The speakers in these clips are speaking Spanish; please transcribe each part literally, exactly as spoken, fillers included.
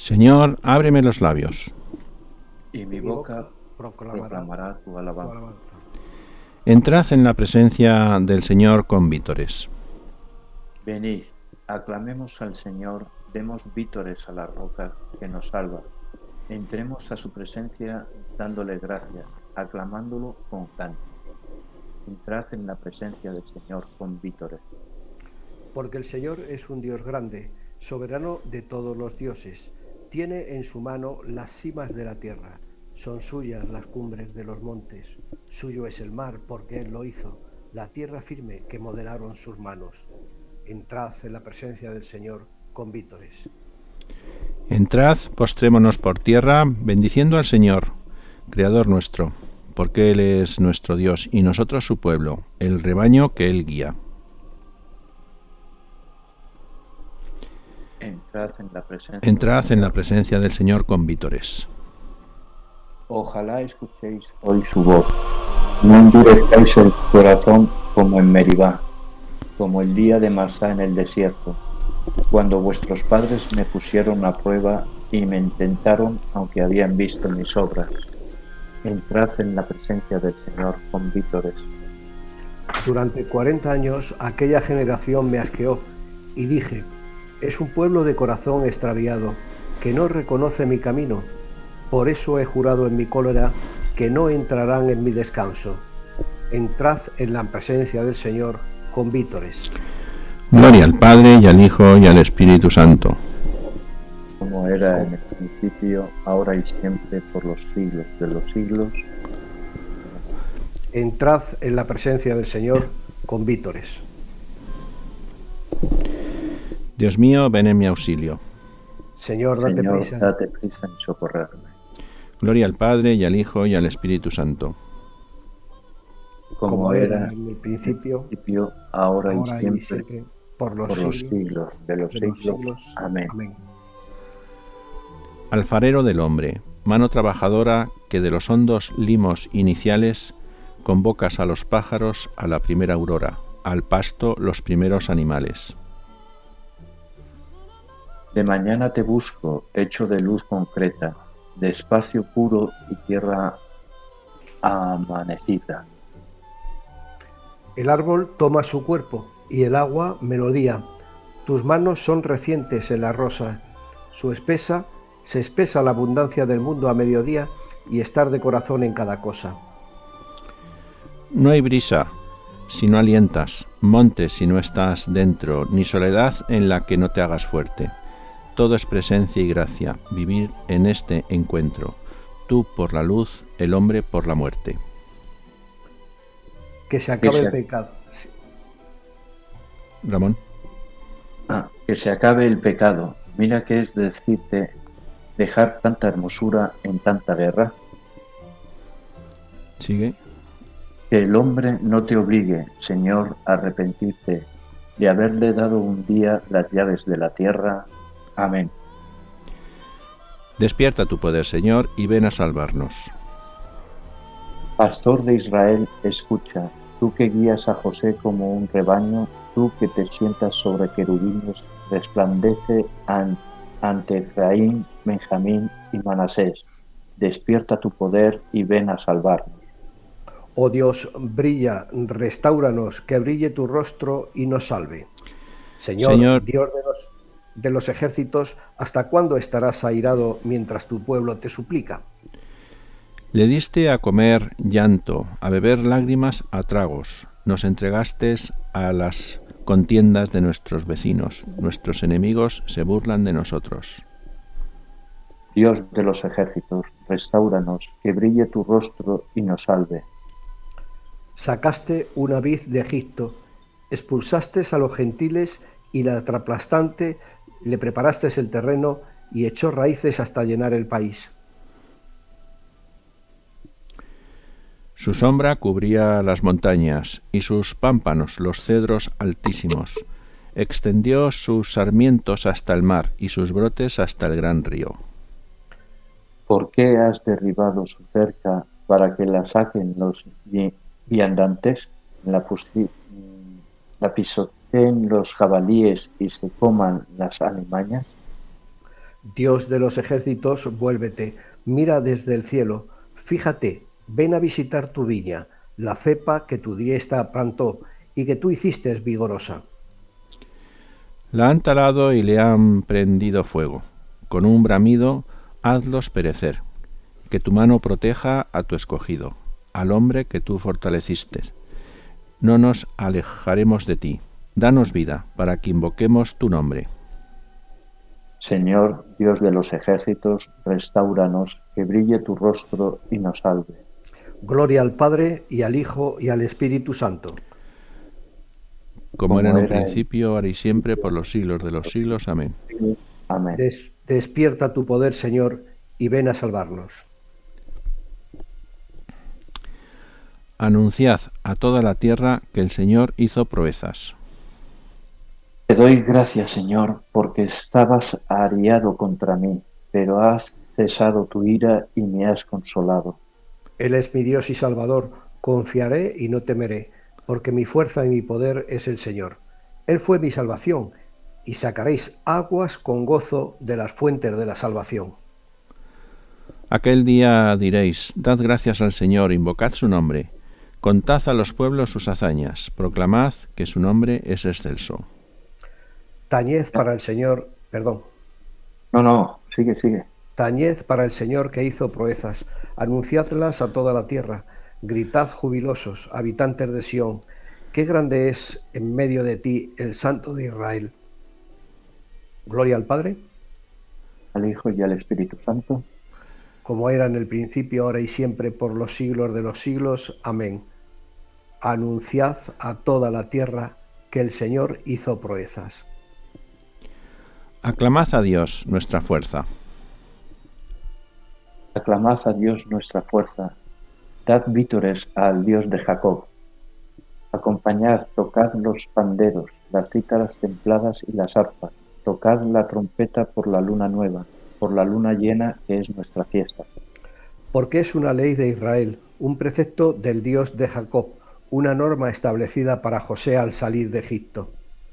Señor, ábreme los labios. Y mi boca proclamará tu alabanza. Entrad en la presencia del Señor con vítores. Venid, aclamemos al Señor, demos vítores a la roca que nos salva. Entremos a su presencia dándole gracias, aclamándolo con canto. Entrad en la presencia del Señor con vítores. Porque el Señor es un Dios grande, soberano de todos los dioses. Tiene en su mano las cimas de la tierra. Son suyas las cumbres de los montes. Suyo es el mar, porque Él lo hizo, la tierra firme que modelaron sus manos. Entrad en la presencia del Señor con vítores. Entrad, postrémonos por tierra, bendiciendo al Señor, Creador nuestro, porque Él es nuestro Dios y nosotros su pueblo, el rebaño que Él guía. Entrad en la presencia, Entrad en la presencia del Señor con vítores. Ojalá escuchéis hoy su voz. No endurezcáis el corazón como en Meribá, como el día de Masá en el desierto, cuando vuestros padres me pusieron a prueba y me intentaron, aunque habían visto mis obras. Entrad en la presencia del Señor con vítores. Durante cuarenta años aquella generación me asqueó y dije: es un pueblo de corazón extraviado, que no reconoce mi camino. Por eso he jurado en mi cólera que no entrarán en mi descanso. Entrad en la presencia del Señor con vítores. Gloria al Padre, y al Hijo, y al Espíritu Santo. Como era en el principio, ahora y siempre, por los siglos de los siglos. Entrad en la presencia del Señor con vítores. Dios mío, ven en mi auxilio. Señor, date Señor, prisa. date prisa en socorrerme. Gloria al Padre, y al Hijo, y al Espíritu Santo. Como, Como era era en el principio, principio, ahora, ahora y siempre, y siempre, por los, por los siglos, siglos de los de siglos. los siglos. Amén. Amén. Alfarero del hombre, mano trabajadora que de los hondos limos iniciales convocas a los pájaros a la primera aurora, al pasto los primeros animales. De mañana te busco, hecho de luz concreta, de espacio puro y tierra amanecida. El árbol toma su cuerpo y el agua melodía. Tus manos son recientes en la rosa. Su espesa se espesa la abundancia del mundo a mediodía y estar de corazón en cada cosa. No hay brisa si no alientas, monte si no estás dentro, ni soledad en la que no te hagas fuerte. Todo es presencia y gracia, vivir en este encuentro. Tú por la luz, el hombre por la muerte. Que se acabe Que se- el pecado. Ramón. Ah, que se acabe el pecado. Mira que es decirte dejar tanta hermosura en tanta guerra. Sigue. Que el hombre no te obligue, Señor, a arrepentirte de haberle dado un día las llaves de la tierra. Amén. Despierta tu poder, Señor, y ven a salvarnos. Pastor de Israel, escucha, tú que guías a José como un rebaño, tú que te sientas sobre querubines, resplandece an- ante Efraín, Benjamín y Manasés. Despierta tu poder y ven a salvarnos. Oh Dios, brilla, restáuranos, que brille tu rostro y nos salve. Señor, Señor. Dios de los, de los ejércitos, ¿hasta cuándo estarás airado mientras tu pueblo te suplica? Le diste a comer llanto, a beber lágrimas a tragos. Nos entregaste a las contiendas de nuestros vecinos. Nuestros enemigos se burlan de nosotros. Dios de los ejércitos, restáuranos, que brille tu rostro y nos salve. Sacaste una vid de Egipto, expulsaste a los gentiles y la traplastante le preparaste el terreno y echó raíces hasta llenar el país. Su sombra cubría las montañas y sus pámpanos los cedros altísimos. Extendió sus sarmientos hasta el mar y sus brotes hasta el gran río. ¿Por qué has derribado su cerca para que la saquen los vi- viandantes, la, pusi- la pisoteen los jabalíes y se coman las alimañas? Dios de los ejércitos, vuélvete, mira desde el cielo, fíjate, ven a visitar tu viña, la cepa que tu diestra plantó y que tú hiciste vigorosa. La han talado y le han prendido fuego. Con un bramido hazlos perecer. Que tu mano proteja a tu escogido, al hombre que tú fortaleciste. No nos alejaremos de ti. Danos vida, para que invoquemos tu nombre. Señor, Dios de los ejércitos, restáuranos, que brille tu rostro y nos salve. Gloria al Padre, y al Hijo, y al Espíritu Santo. Como, Como era en un era en- principio, ahora y siempre, por los siglos de los siglos. Amén. Amén. Des- despierta tu poder, Señor, y ven a salvarnos. Anunciad a toda la tierra que el Señor hizo proezas. Te doy gracias, Señor, porque estabas ariado contra mí, pero has cesado tu ira y me has consolado. Él es mi Dios y Salvador, confiaré y no temeré, porque mi fuerza y mi poder es el Señor. Él fue mi salvación, y sacaréis aguas con gozo de las fuentes de la salvación. Aquel día diréis, dad gracias al Señor, invocad su nombre, contad a los pueblos sus hazañas, proclamad que su nombre es excelso. Tañed para el Señor, perdón, No, no, sigue, sigue. tañed para el Señor que hizo proezas, anunciadlas a toda la tierra, gritad jubilosos, habitantes de Sión, qué grande es en medio de ti el Santo de Israel. Gloria al Padre, Al Hijo y al Espíritu Santo. como era en el principio, ahora y siempre, por los siglos de los siglos. Amén. Anunciad a toda la tierra que el Señor hizo proezas. Aclamad a Dios, nuestra fuerza. Aclamad a Dios nuestra fuerza. Dad vítores al Dios de Jacob. Acompañad, tocad los panderos, las cítaras templadas y las arpas. Tocad la trompeta por la luna nueva, por la luna llena que es nuestra fiesta. Porque es una ley de Israel, un precepto del Dios de Jacob, una norma establecida para José al salir de Egipto.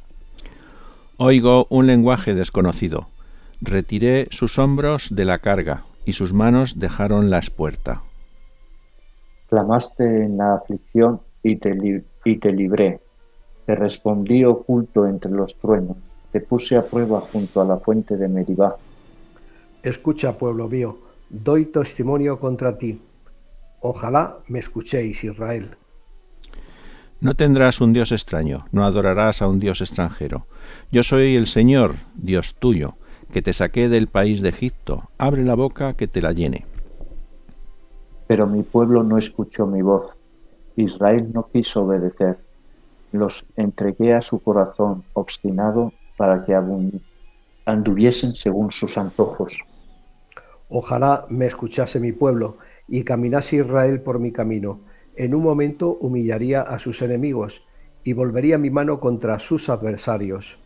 Oigo un lenguaje desconocido. Retiré sus hombros de la carga, y sus manos dejaron la espuerta. Clamaste en la aflicción y te, li- y te libré. Te respondí oculto entre los truenos. Te puse a prueba junto a la fuente de Meribá. Escucha, pueblo mío, doy testimonio contra ti. Ojalá me escuchéis, Israel. No tendrás un Dios extraño, no adorarás a un Dios extranjero. Yo soy el Señor, Dios tuyo, que te saqué del país de Egipto. Abre la boca que te la llene. Pero mi pueblo no escuchó mi voz. Israel no quiso obedecer. Los entregué a su corazón obstinado para que abun- anduviesen según sus antojos. Ojalá me escuchase mi pueblo y caminase Israel por mi camino. En un momento humillaría a sus enemigos y volvería mi mano contra sus adversarios.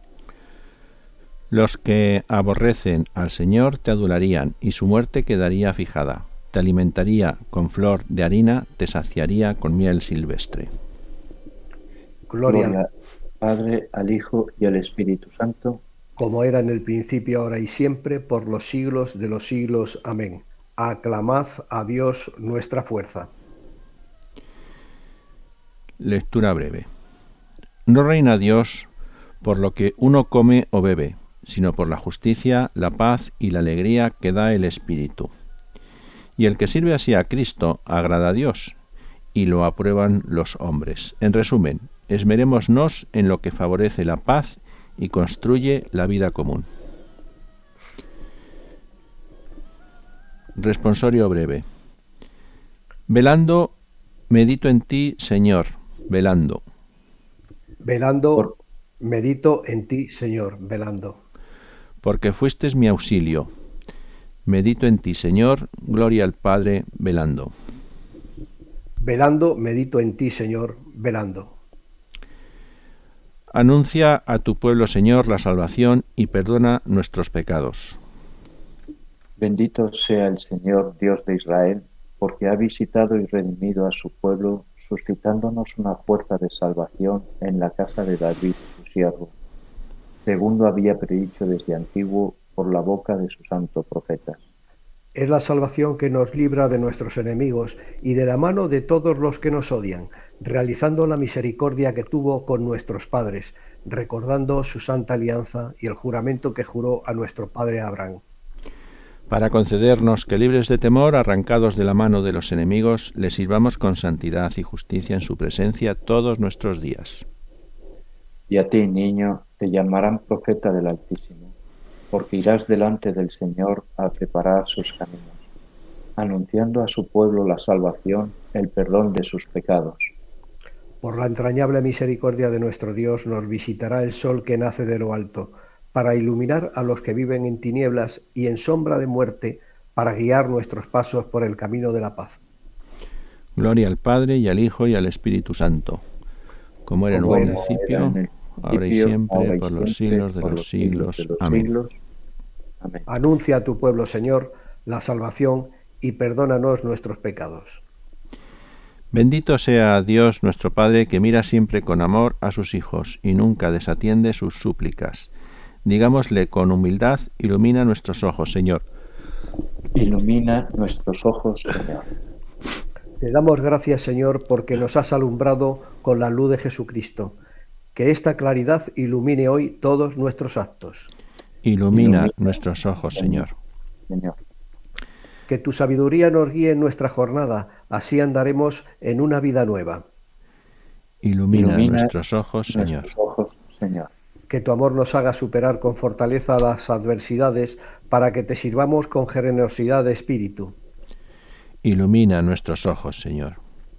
Los que aborrecen al Señor te adularían, y su muerte quedaría fijada. Te alimentaría con flor de harina, te saciaría con miel silvestre. Gloria, Gloria al Padre, al Hijo y al Espíritu Santo. como era en el principio, ahora y siempre, por los siglos de los siglos. Amén. Aclamad a Dios nuestra fuerza. Lectura breve. No reina Dios por lo que uno come o bebe, sino por la justicia, la paz y la alegría que da el Espíritu. Y el que sirve así a Cristo agrada a Dios, y lo aprueban los hombres. En resumen, esmerémonos en lo que favorece la paz y construye la vida común. Responsorio breve. Velando, medito en ti, Señor, velando. Velando, Por- medito en ti, Señor, velando. Porque fuestes mi auxilio. Medito en ti, Señor, gloria al Padre, velando. Velando, medito en ti, Señor, velando. Anuncia a tu pueblo, Señor, la salvación y perdona nuestros pecados. Bendito sea el Señor, Dios de Israel, porque ha visitado y redimido a su pueblo, suscitándonos una fuerza de salvación en la casa de David, su siervo, según lo había predicho desde antiguo por la boca de sus santos profetas. Es la salvación que nos libra de nuestros enemigos y de la mano de todos los que nos odian, realizando la misericordia que tuvo con nuestros padres, recordando su santa alianza y el juramento que juró a nuestro padre Abraham. Para concedernos que, libres de temor, arrancados de la mano de los enemigos, le sirvamos con santidad y justicia en su presencia todos nuestros días. Y a ti, niño, te llamarán profeta del Altísimo, porque irás delante del Señor a preparar sus caminos, anunciando a su pueblo la salvación, el perdón de sus pecados. Por la entrañable misericordia de nuestro Dios nos visitará el sol que nace de lo alto, para iluminar a los que viven en tinieblas y en sombra de muerte, para guiar nuestros pasos por el camino de la paz. Gloria al Padre, y al Hijo, y al Espíritu Santo, como era en un principio, ahora y siempre, por los siglos de los siglos. Amén. Amén. Anuncia a tu pueblo, Señor, la salvación y perdónanos nuestros pecados. Bendito sea Dios nuestro Padre, que mira siempre con amor a sus hijos y nunca desatiende sus súplicas. Digámosle con humildad: ilumina nuestros ojos, Señor. Ilumina nuestros ojos, Señor. Te damos gracias, Señor, porque nos has alumbrado con la luz de Jesucristo. Que esta claridad ilumine hoy todos nuestros actos. Ilumina, ilumina nuestros ojos, Señor. Señor. Que tu sabiduría nos guíe en nuestra jornada, así andaremos en una vida nueva. Ilumina, ilumina nuestros ojos, Señor. Nuestros ojos, Señor. Que tu amor nos haga superar con fortaleza las adversidades, para que te sirvamos con generosidad de espíritu. Ilumina nuestros ojos, Señor.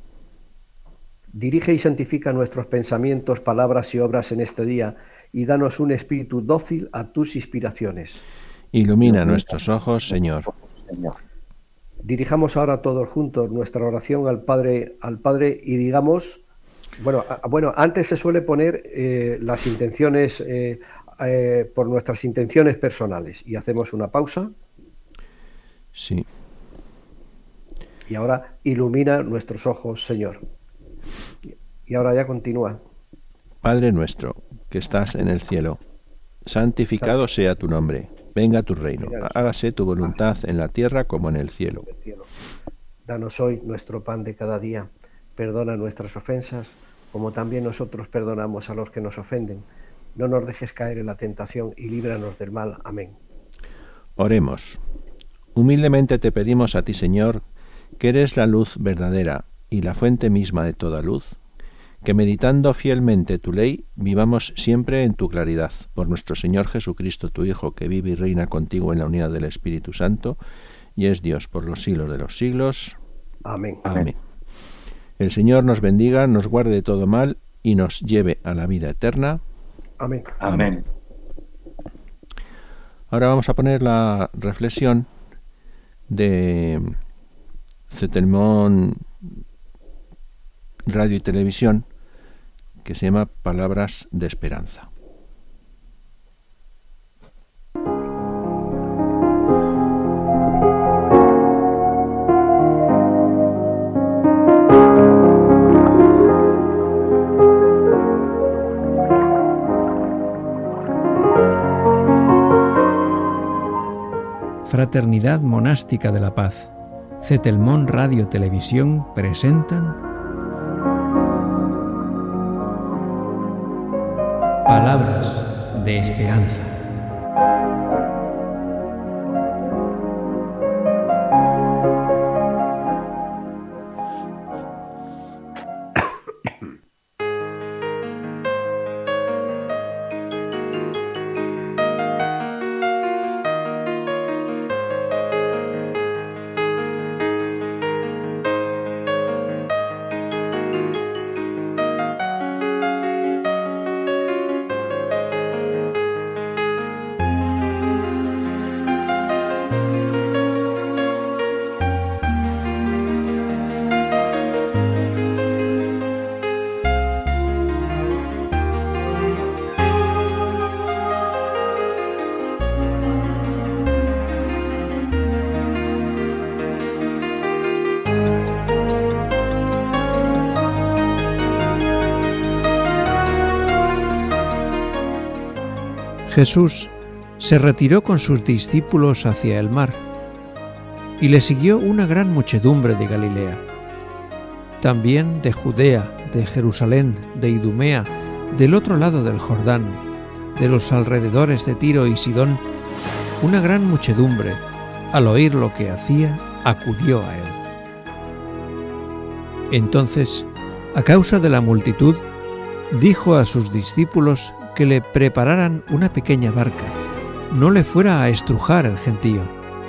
Dirige y santifica nuestros pensamientos, palabras y obras en este día, y danos un espíritu dócil a tus inspiraciones. Ilumina nuestros ojos, Señor. Dirijamos ahora todos juntos nuestra oración al Padre, al Padre y digamos... Bueno, a, bueno, antes se suele poner eh, las intenciones, eh, eh, por nuestras intenciones personales, y hacemos una pausa. Sí. Y ahora ilumina nuestros ojos, Señor. Y ahora ya continúa. Padre nuestro, que estás en el cielo, santificado sea tu nombre. Venga tu reino. Hágase tu voluntad en la tierra como en el cielo. Danos hoy nuestro pan de cada día. Perdona nuestras ofensas, como también nosotros perdonamos a los que nos ofenden. No nos dejes caer en la tentación y líbranos del mal. Amén. Oremos. Humildemente te pedimos a ti, Señor, que eres la luz verdadera y la fuente misma de toda luz, que meditando fielmente tu ley, vivamos siempre en tu claridad. Por nuestro Señor Jesucristo, tu Hijo, que vive y reina contigo en la unidad del Espíritu Santo, y es Dios por los siglos de los siglos. Amén. Amén. El Señor nos bendiga, nos guarde de todo mal y nos lleve a la vida eterna. Amén. Amén. Ahora vamos a poner la reflexión de Cetelmón Radio y Televisión, que se llama Palabras de Esperanza. Fraternidad Monástica de la Paz, Cetelmón Radio Televisión presentan Palabras de Esperanza. Jesús se retiró con sus discípulos hacia el mar, y le siguió una gran muchedumbre de Galilea. También de Judea, de Jerusalén, de Idumea, del otro lado del Jordán, de los alrededores de Tiro y Sidón, una gran muchedumbre, al oír lo que hacía, acudió a él. Entonces, a causa de la multitud, dijo a sus discípulos que le prepararan una pequeña barca, no le fuera a estrujar el gentío.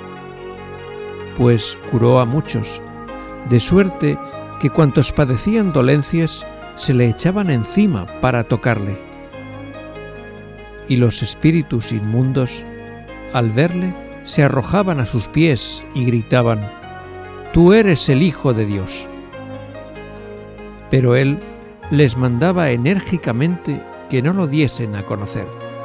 Pues curó a muchos, de suerte que cuantos padecían dolencias se le echaban encima para tocarle. Y los espíritus inmundos, al verle, se arrojaban a sus pies y gritaban: «Tú eres el Hijo de Dios». Pero él les mandaba enérgicamente que no lo diesen a conocer.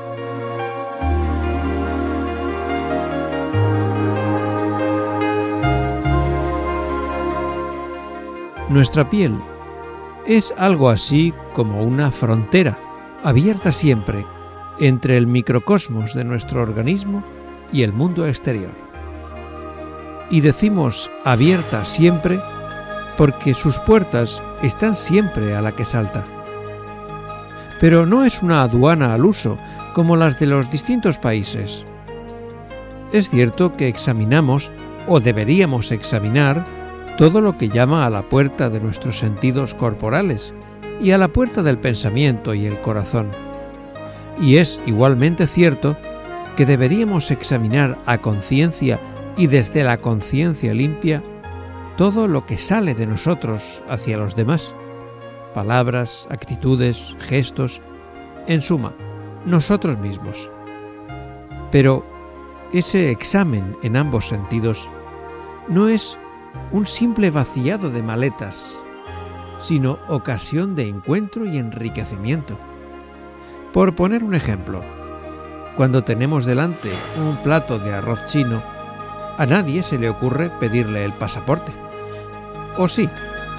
Nuestra piel es algo así como una frontera abierta siempre entre el microcosmos de nuestro organismo y el mundo exterior. Y decimos abierta siempre porque sus puertas están siempre a la que salta. Pero no es una aduana al uso como las de los distintos países. Es cierto que examinamos, o deberíamos examinar, todo lo que llama a la puerta de nuestros sentidos corporales y a la puerta del pensamiento y el corazón. Y es igualmente cierto que deberíamos examinar a conciencia y desde la conciencia limpia todo lo que sale de nosotros hacia los demás, palabras, actitudes, gestos, en suma, nosotros mismos. Pero ese examen en ambos sentidos no es un simple vaciado de maletas, sino ocasión de encuentro y enriquecimiento. Por poner un ejemplo, cuando tenemos delante un plato de arroz chino, a nadie se le ocurre pedirle el pasaporte. ¿O sí?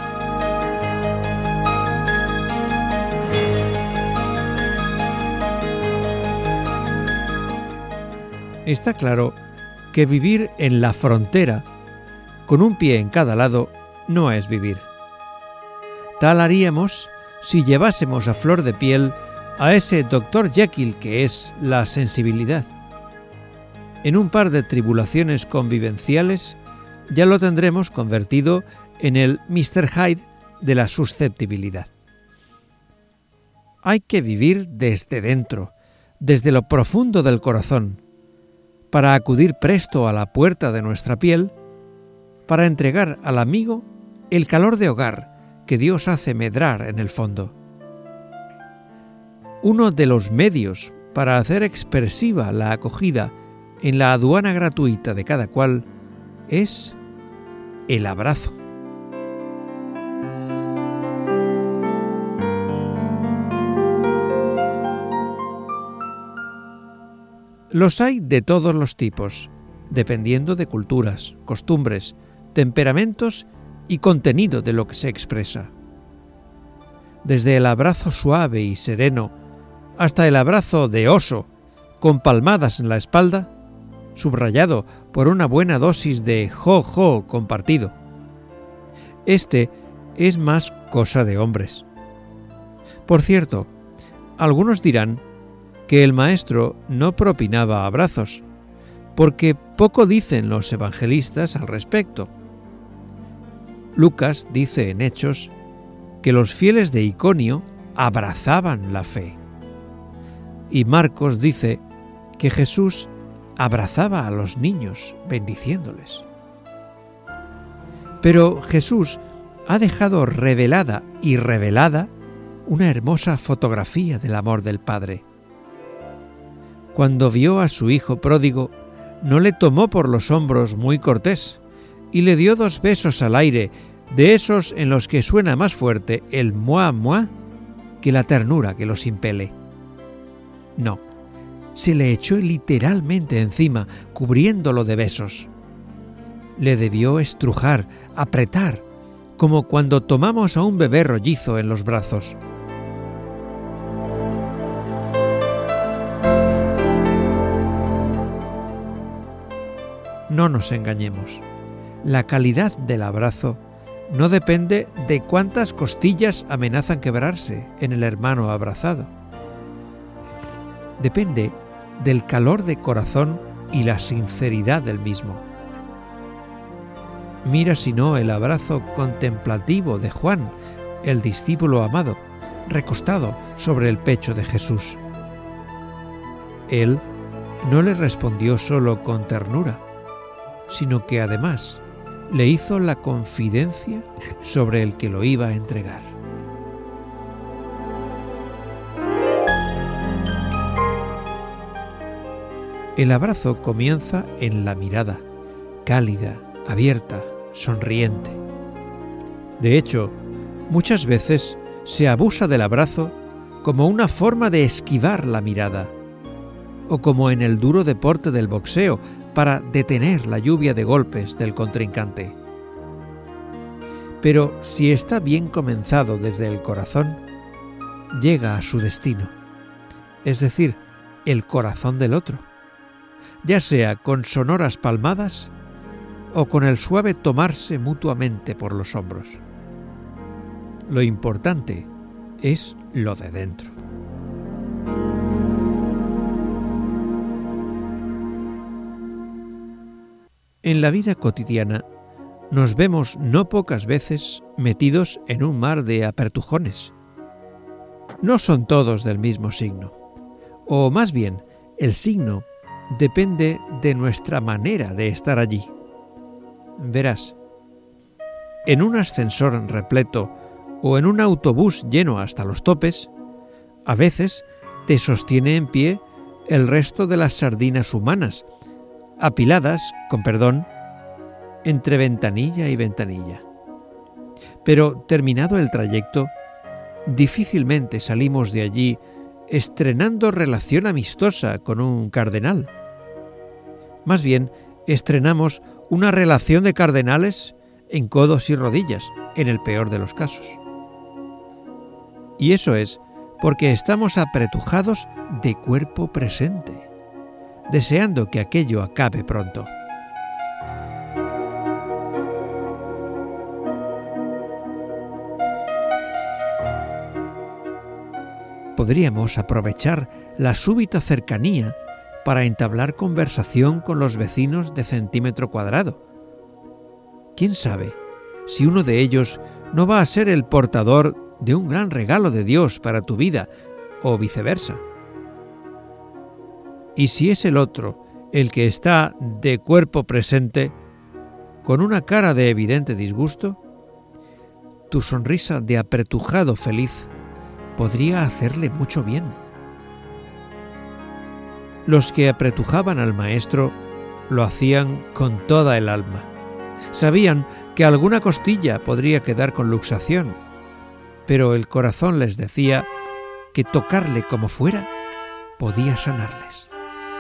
Está claro que vivir en la frontera, con un pie en cada lado, no es vivir. Tal haríamos si llevásemos a flor de piel a ese doctor Jekyll que es la sensibilidad. En un par de tribulaciones convivenciales ya lo tendremos convertido en el mister Hyde de la susceptibilidad. Hay que vivir desde dentro, desde lo profundo del corazón, para acudir presto a la puerta de nuestra piel, para entregar al amigo el calor de hogar que Dios hace medrar en el fondo. Uno de los medios para hacer expresiva la acogida en la aduana gratuita de cada cual es el abrazo. Los hay de todos los tipos, dependiendo de culturas, costumbres, temperamentos y contenido de lo que se expresa. Desde el abrazo suave y sereno hasta el abrazo de oso, con palmadas en la espalda, subrayado por una buena dosis de jo-jo compartido. Este es más cosa de hombres. Por cierto, algunos dirán que el Maestro no propinaba abrazos, porque poco dicen los evangelistas al respecto. Lucas dice en Hechos que los fieles de Iconio abrazaban la fe. Y Marcos dice que Jesús abrazaba a los niños, bendiciéndoles. Pero Jesús ha dejado revelada y revelada una hermosa fotografía del amor del Padre. Cuando vio a su hijo pródigo, no le tomó por los hombros muy cortés y le dio dos besos al aire, de esos en los que suena más fuerte el moi moi que la ternura que los impele. No, se le echó literalmente encima, cubriéndolo de besos. Le debió estrujar, apretar, como cuando tomamos a un bebé rollizo en los brazos. no nos engañemos. La calidad del abrazo no depende de cuántas costillas amenazan quebrarse en el hermano abrazado. Depende del calor de corazón y la sinceridad del mismo. Mira si no el abrazo contemplativo de Juan, el discípulo amado, recostado sobre el pecho de Jesús. Él no le respondió solo con ternura, sino que además le hizo la confidencia sobre el que lo iba a entregar. El abrazo comienza en la mirada, cálida, abierta, sonriente. De hecho, muchas veces se abusa del abrazo como una forma de esquivar la mirada, o como en el duro deporte del boxeo, para detener la lluvia de golpes del contrincante. Pero si está bien comenzado desde el corazón, llega a su destino, es decir, el corazón del otro, ya sea con sonoras palmadas o con el suave tomarse mutuamente por los hombros. Lo importante es lo de dentro. En la vida cotidiana nos vemos no pocas veces metidos en un mar de apertujones. No son todos del mismo signo, o más bien, el signo depende de nuestra manera de estar allí. Verás, en un ascensor repleto o en un autobús lleno hasta los topes, a veces te sostiene en pie el resto de las sardinas humanas, apiladas, con perdón, entre ventanilla y ventanilla. Pero terminado el trayecto, difícilmente salimos de allí estrenando relación amistosa con un cardenal. Más bien, estrenamos una relación de cardenales en codos y rodillas, en el peor de los casos. Y eso es porque estamos apretujados de cuerpo presente, deseando que aquello acabe pronto. Podríamos aprovechar la súbita cercanía para entablar conversación con los vecinos de centímetro cuadrado. ¿Quién sabe si uno de ellos no va a ser el portador de un gran regalo de Dios para tu vida, o viceversa? Y si es el otro el que está de cuerpo presente, con una cara de evidente disgusto, tu sonrisa de apretujado feliz podría hacerle mucho bien. Los que apretujaban al maestro lo hacían con toda el alma. Sabían que alguna costilla podría quedar con luxación, pero el corazón les decía que tocarle como fuera podía sanarles.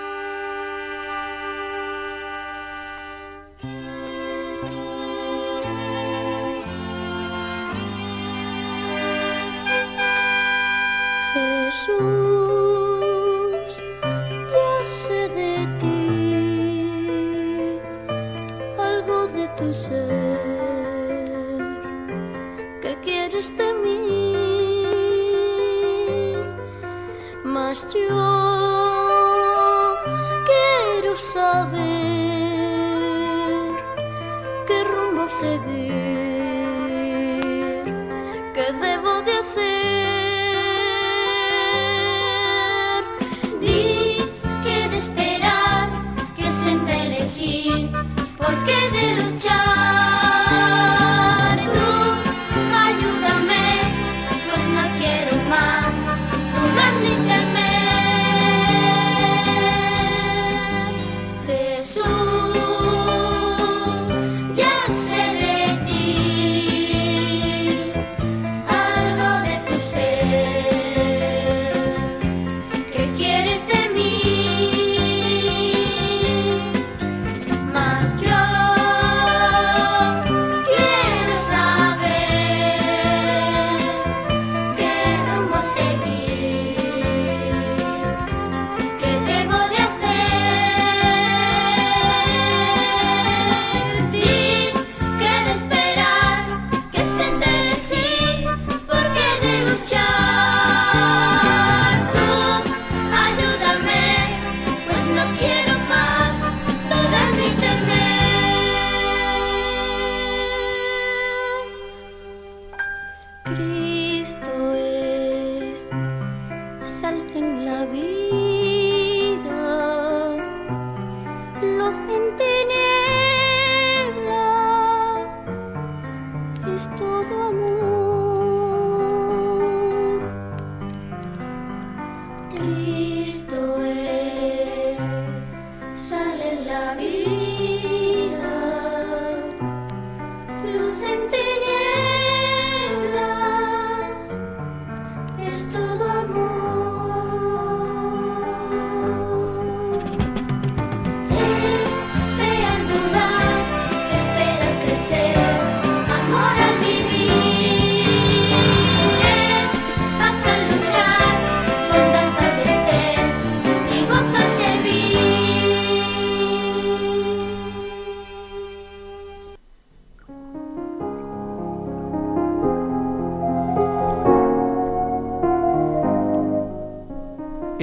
Jesús, ya sé de ti, algo de tu ser, que quieres de mí, mas yo quiero saber qué rumbo seguir, qué debo de hacer. Algo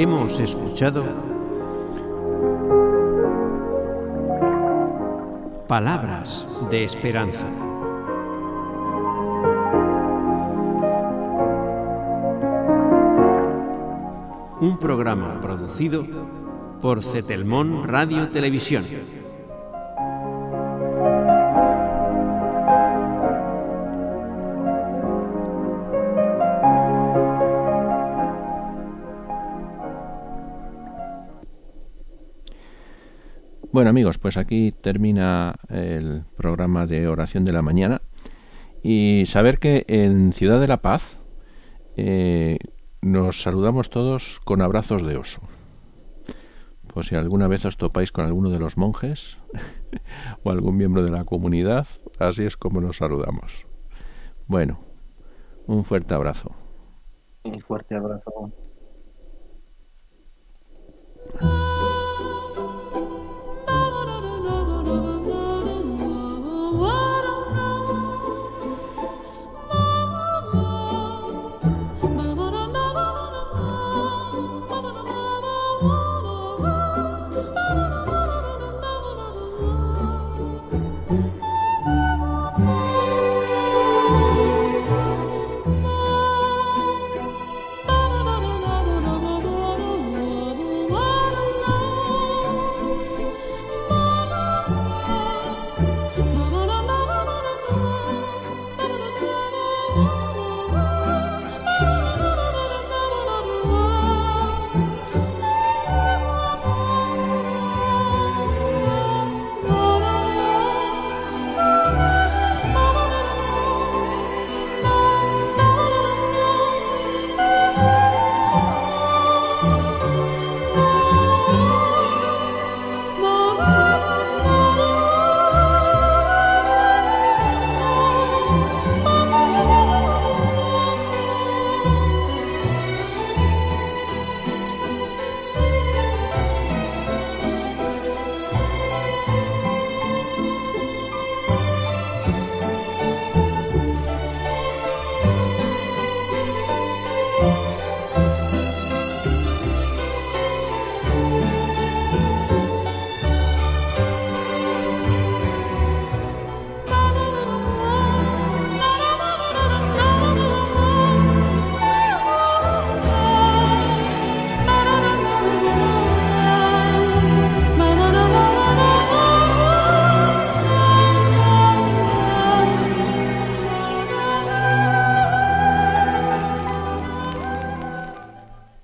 hemos escuchado Palabras de Esperanza. Un programa producido por Cetelmón Radio Televisión. Bueno, amigos, pues aquí termina el programa de oración de la mañana, y saber que en Ciudad de la Paz eh, nos saludamos todos con abrazos de oso. Pues si alguna vez os topáis con alguno de los monjes o algún miembro de la comunidad, así es como nos saludamos. Bueno, un fuerte abrazo. Un fuerte abrazo.